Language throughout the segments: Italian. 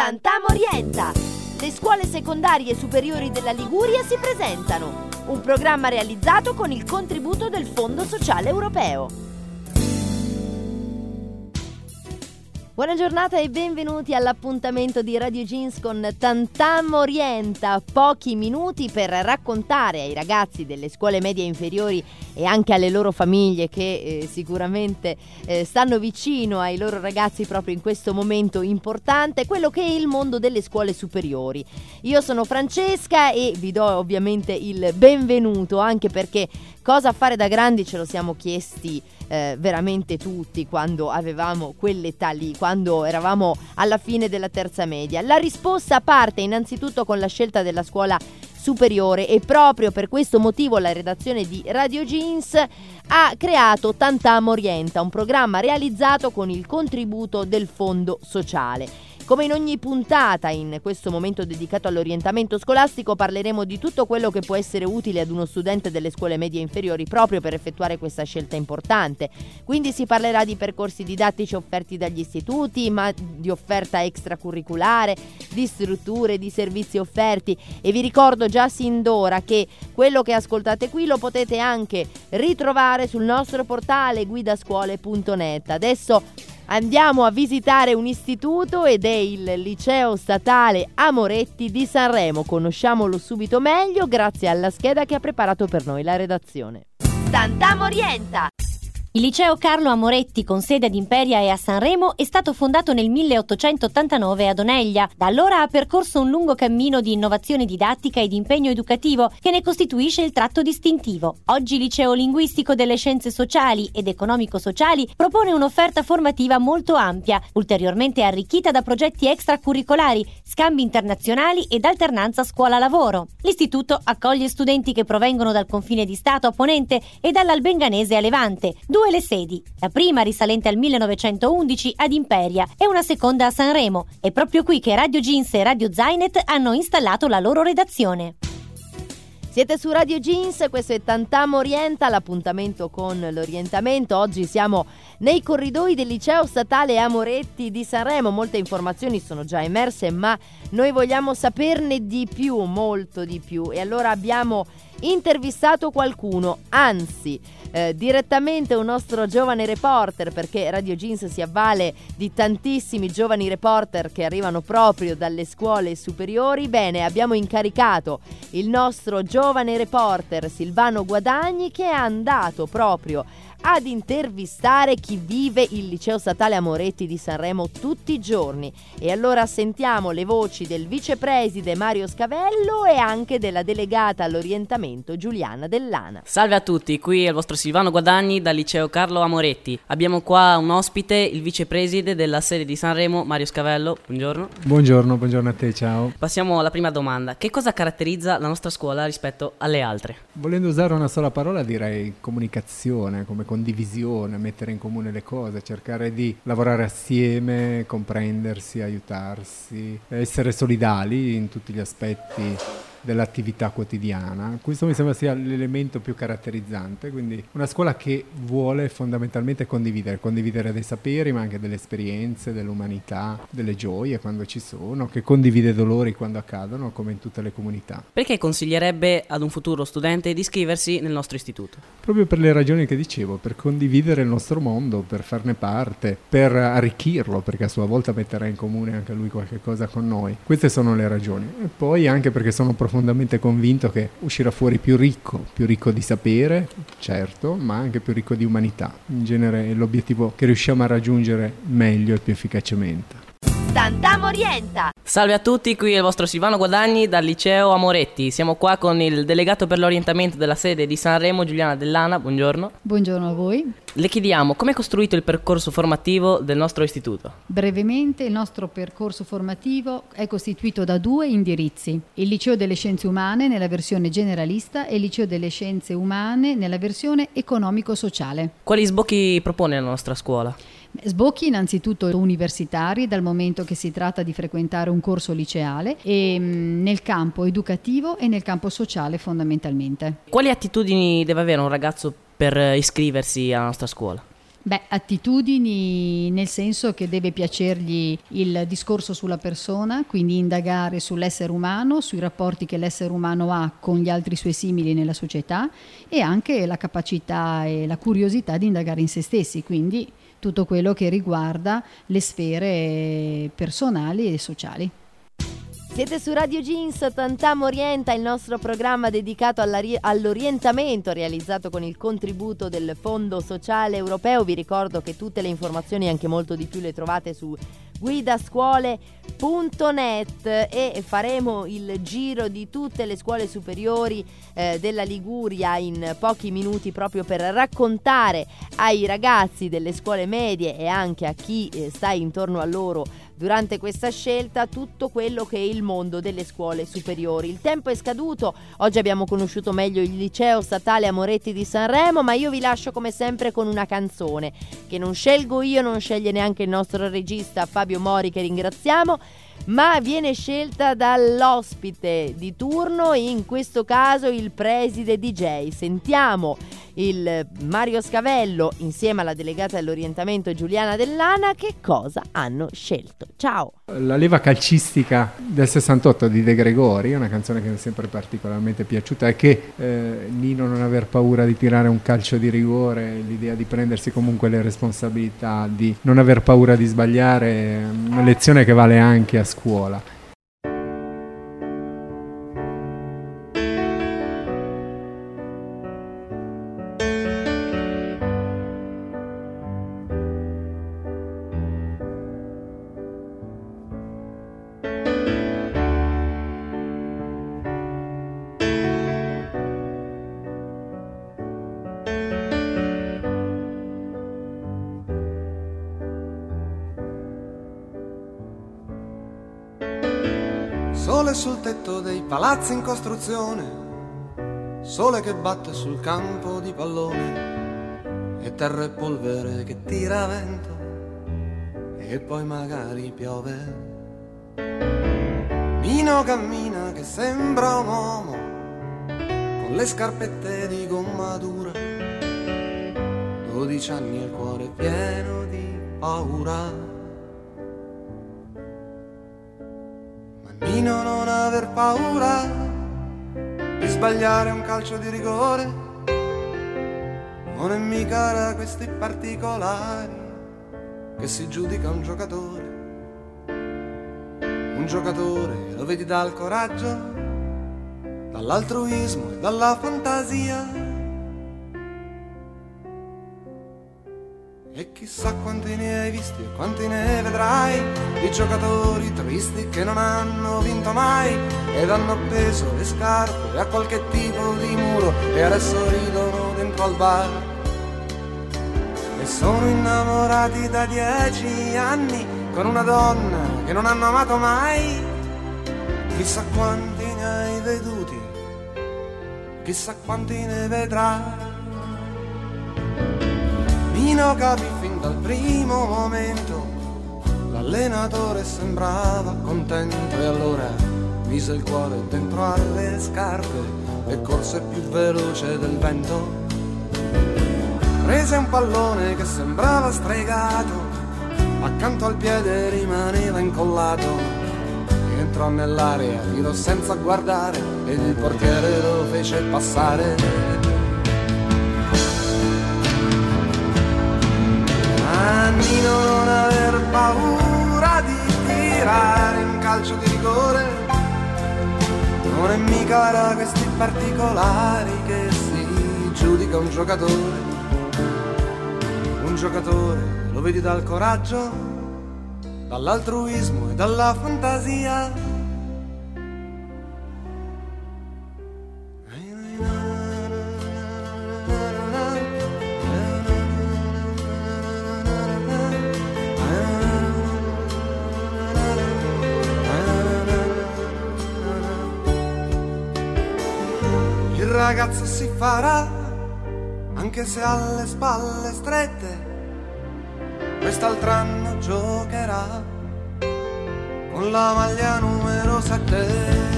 Tantam Orienta! Le scuole secondarie superiori della Liguria si presentano. Un programma realizzato con il contributo del Fondo Sociale Europeo. Buona giornata e benvenuti all'appuntamento di Radio Jeans con Tantam Orienta. Pochi minuti per raccontare ai ragazzi delle scuole medie inferiori e anche alle loro famiglie che sicuramente stanno vicino ai loro ragazzi proprio in questo momento importante, quello che è il mondo delle scuole superiori. Io sono Francesca e vi do ovviamente il benvenuto, anche perché cosa fare da grandi ce lo siamo chiesti veramente tutti quando avevamo quell'età lì, quando eravamo alla fine della terza media. La risposta parte innanzitutto con la scelta della scuola superiore e proprio per questo motivo la redazione di Radio Jeans ha creato Tantam Orienta, un programma realizzato con il contributo del Fondo Sociale. Come in ogni puntata, in questo momento dedicato all'orientamento scolastico, parleremo di tutto quello che può essere utile ad uno studente delle scuole medie inferiori proprio per effettuare questa scelta importante. Quindi si parlerà di percorsi didattici offerti dagli istituti, ma di offerta extracurriculare, di strutture, di servizi offerti, e vi ricordo già sin d'ora che quello che ascoltate qui lo potete anche ritrovare sul nostro portale guidascuole.net. Adesso andiamo a visitare un istituto ed è il Liceo Statale Amoretti di Sanremo. Conosciamolo subito meglio grazie alla scheda che ha preparato per noi la redazione. Tantam Orienta! Il liceo Carlo Amoretti, con sede ad Imperia e a Sanremo, è stato fondato nel 1889 ad Oneglia. Da allora ha percorso un lungo cammino di innovazione didattica e di impegno educativo che ne costituisce il tratto distintivo. Oggi liceo linguistico delle scienze sociali ed economico-sociali propone un'offerta formativa molto ampia, ulteriormente arricchita da progetti extracurricolari, scambi internazionali ed alternanza scuola-lavoro. L'istituto accoglie studenti che provengono dal confine di Stato a Ponente e dall'Albenganese a Levante. Due le sedi, la prima risalente al 1911 ad Imperia e una seconda a Sanremo. È proprio qui che Radio Jeans e Radio Zainet hanno installato la loro redazione. Siete su Radio Jeans, questo è Tantam Orienta, l'appuntamento con l'orientamento. Oggi siamo nei corridoi del Liceo Statale Amoretti di Sanremo. Molte informazioni sono già emerse, ma noi vogliamo saperne di più, molto di più. E allora abbiamo intervistato qualcuno, anzi direttamente un nostro giovane reporter, perché Radio Jeans si avvale di tantissimi giovani reporter che arrivano proprio dalle scuole superiori. Bene, abbiamo incaricato il nostro giovane reporter Silvano Guadagni, che è andato proprio ad intervistare chi vive il Liceo Statale Amoretti di Sanremo tutti i giorni. E allora sentiamo le voci del vicepreside Mario Scavello e anche della delegata all'orientamento Giuliana Dell'Ana. Salve a tutti, qui è il vostro Silvano Guadagni dal Liceo Carlo Amoretti. Abbiamo qua un ospite, il vicepreside della sede di Sanremo, Mario Scavello. Buongiorno. Buongiorno a te, ciao. Passiamo alla prima domanda. Che cosa caratterizza la nostra scuola rispetto alle altre? Volendo usare una sola parola direi comunicazione, come condivisione, mettere in comune le cose, cercare di lavorare assieme, comprendersi, aiutarsi, essere solidali in tutti gli aspetti dell'attività quotidiana. Questo mi sembra sia l'elemento più caratterizzante, quindi una scuola che vuole fondamentalmente condividere dei saperi, ma anche delle esperienze, dell'umanità, delle gioie quando ci sono, che condivide dolori quando accadono, come in tutte le comunità. Perché consiglierebbe ad un futuro studente di iscriversi nel nostro istituto? Proprio per le ragioni che dicevo, per condividere il nostro mondo, per farne parte, per arricchirlo, perché a sua volta metterà in comune anche lui qualche cosa con noi. Queste sono le ragioni. E poi anche perché sono profondamente convinto che uscirà fuori più ricco di sapere, certo, ma anche più ricco di umanità. In genere è l'obiettivo che riusciamo a raggiungere meglio e più efficacemente. Tantam Orienta! Salve a tutti, qui è il vostro Silvano Guadagni dal Liceo Amoretti. Siamo qua con il delegato per l'orientamento della sede di Sanremo, Giuliana Dell'Ana. Buongiorno. Buongiorno a voi. Le chiediamo come è costruito il percorso formativo del nostro istituto. Brevemente, il nostro percorso formativo è costituito da due indirizzi: il Liceo delle Scienze Umane nella versione generalista e il Liceo delle Scienze Umane nella versione economico-sociale. Quali sbocchi propone la nostra scuola? Sbocchi innanzitutto universitari, dal momento che si tratta di frequentare un corso liceale, e nel campo educativo e nel campo sociale fondamentalmente. Quali attitudini deve avere un ragazzo per iscriversi alla nostra scuola? Attitudini nel senso che deve piacergli il discorso sulla persona, quindi indagare sull'essere umano, sui rapporti che l'essere umano ha con gli altri suoi simili nella società, e anche la capacità e la curiosità di indagare in se stessi, quindi tutto quello che riguarda le sfere personali e sociali. Siete su Radio Jeans, Tantam Orienta, il nostro programma dedicato all'orientamento realizzato con il contributo del Fondo Sociale Europeo. Vi ricordo che tutte le informazioni e anche molto di più le trovate su guidascuole.net e faremo il giro di tutte le scuole superiori della Liguria in pochi minuti, proprio per raccontare ai ragazzi delle scuole medie e anche a chi sta intorno a loro durante questa scelta tutto quello che è il mondo delle scuole superiori. Il tempo è scaduto, oggi abbiamo conosciuto meglio il liceo statale Amoretti di Sanremo, ma io vi lascio come sempre con una canzone che non scelgo io, non sceglie neanche il nostro regista Fabio Mori, che ringraziamo, ma viene scelta dall'ospite di turno, in questo caso il preside DJ. Sentiamo il Mario Scavello insieme alla delegata dell'orientamento Giuliana Dell'Ana che cosa hanno scelto. Ciao! La leva calcistica del 68 di De Gregori, una canzone che mi è sempre particolarmente piaciuta, è che Nino non aver paura di tirare un calcio di rigore, l'idea di prendersi comunque le responsabilità, di non aver paura di sbagliare, una lezione che vale anche a scuola. Sole sul tetto dei palazzi in costruzione, sole che batte sul campo di pallone, e terra e polvere che tira vento, e poi magari piove. Nino cammina che sembra un uomo, con le scarpette di gomma dura, 12 anni e il cuore pieno di paura. Nino non aver paura di sbagliare un calcio di rigore, non è mica da questi particolari che si giudica un giocatore. Un giocatore lo vedi dal coraggio, dall'altruismo e dalla fantasia. E chissà quanti ne hai visti e quanti ne vedrai, di giocatori tristi che non hanno vinto mai ed hanno appeso le scarpe a qualche tipo di muro e adesso ridono dentro al bar. E sono innamorati da 10 anni con una donna che non hanno amato mai. Chissà quanti ne hai veduti, chissà quanti ne vedrai. Nino capì fin dal primo momento, l'allenatore sembrava contento e allora mise il cuore dentro alle scarpe e corse più veloce del vento. Prese un pallone che sembrava stregato, accanto al piede rimaneva incollato, entrò nell'area, tirò senza guardare ed il portiere lo fece passare. Nino non aver paura di tirare un calcio di rigore, non è mica da questi particolari che si giudica un giocatore. Un giocatore lo vedi dal coraggio, dall'altruismo e dalla fantasia. Il ragazzo si farà, anche se ha le spalle strette, quest'altro anno giocherà con la maglia numero 7.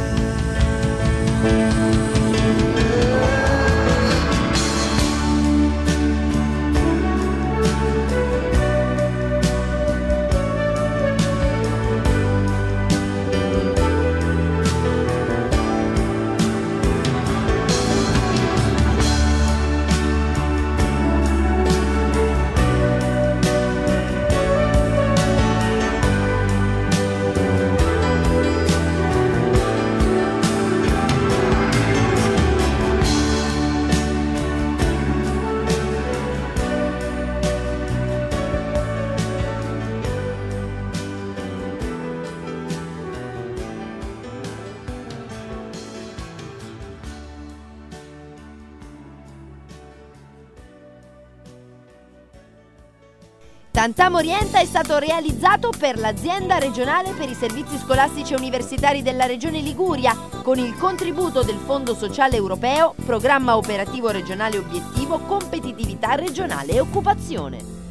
Tantam Orienta è stato realizzato per l'Azienda regionale per i servizi scolastici e universitari della Regione Liguria con il contributo del Fondo Sociale Europeo, Programma Operativo Regionale Obiettivo, Competitività Regionale e Occupazione.